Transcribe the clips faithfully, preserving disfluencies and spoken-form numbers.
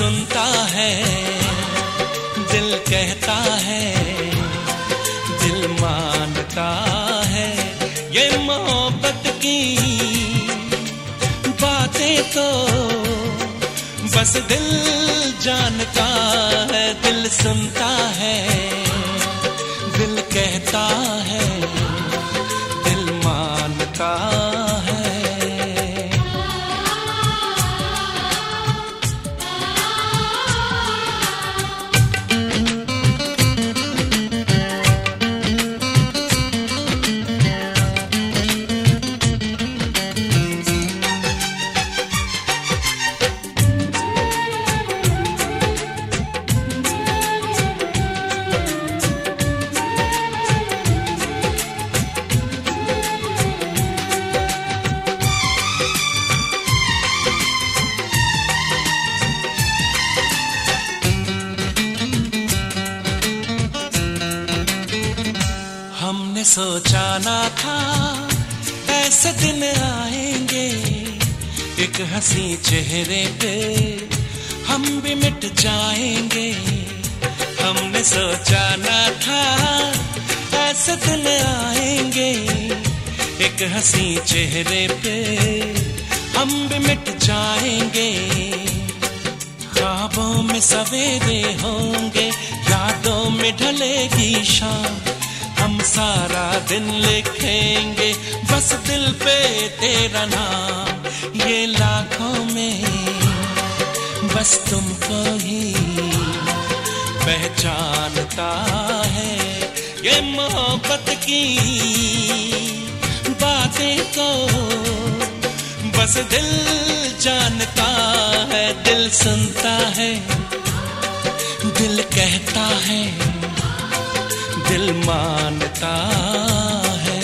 सुनता है, दिल कहता है, दिल मानता है। ये मोहब्बत की बातें तो बस दिल जानता है, दिल सुनता है, दिल कहता है, दिल मानता है। हमने सोचा ना था ऐसे दिन आएंगे, एक हंसी चेहरे पे हम भी मिट जाएंगे। हमने सोचा ना था ऐसे दिन आएंगे, एक हंसी चेहरे पे हम भी मिट जाएंगे। ख्वाबों में सवेरे होंगे, यादों में ढलेगी शाम, हम सारा दिन लिखेंगे बस दिल पे तेरा नाम। ये लाखों में बस तुमको ही पहचानता है, ये मोहब्बत की बातें को बस दिल जानता है, दिल सुनता है, दिल कहता है, दिल मानता है।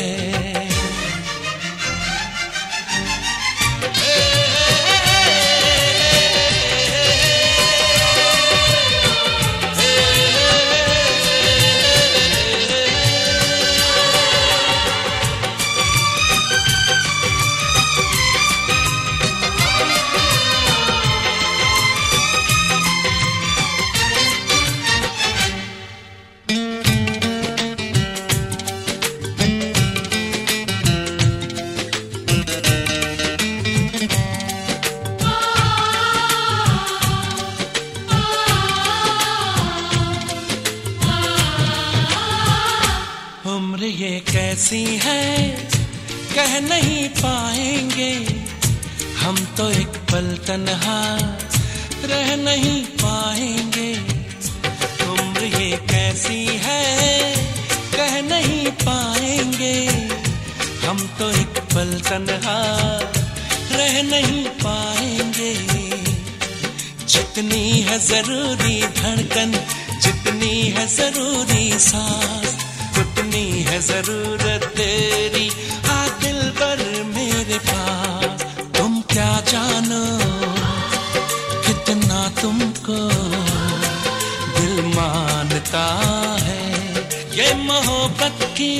उम्र ये कैसी है कह नहीं पाएंगे, हम तो एक पल तन्हा रह नहीं पाएंगे। उम्र ये कैसी है कह नहीं पाएंगे, हम तो एक पल तन्हा रह नहीं पाएंगे। जितनी है जरूरी धड़कन, जितनी है जरूरी सांस, उतनी है जरूरत तेरी आ दिल पर मेरे पास। तुम क्या जानो कितना तुमको दिल मानता है, ये मोहब्बत की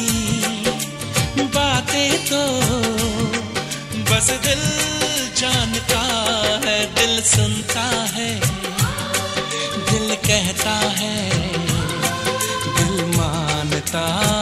बातें तो बस दिल जानता है, दिल सुनता है, दिल कहता है, दिल मानता